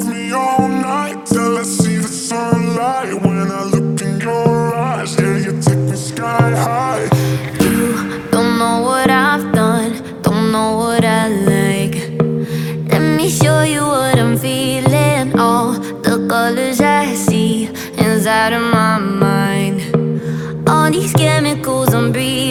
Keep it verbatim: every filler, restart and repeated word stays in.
love me all night till I see the sunlight. When I look in your eyes, yeah, you take me sky high. You don't know what I've done, don't know what I like. Let me show you what I'm feeling. All the colors I see inside of my mind. All these chemicals I'm breathing.